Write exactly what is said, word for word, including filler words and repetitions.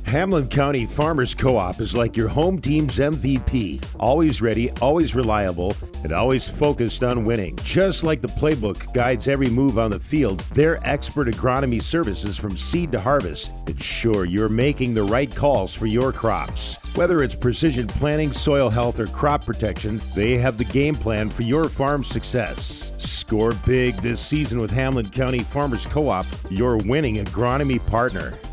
Hamlin County Farmers Co-op is like your home team's M V P. Always ready, always reliable, and always focused on winning. Just like the playbook guides every move on the field, their expert agronomy services from seed to harvest ensure you're making the right calls for your crops. Whether it's precision planting, soil health, or crop protection, they have the game plan for your farm's success. Score big this season with Hamlin County Farmers Co-op, your winning agronomy partner.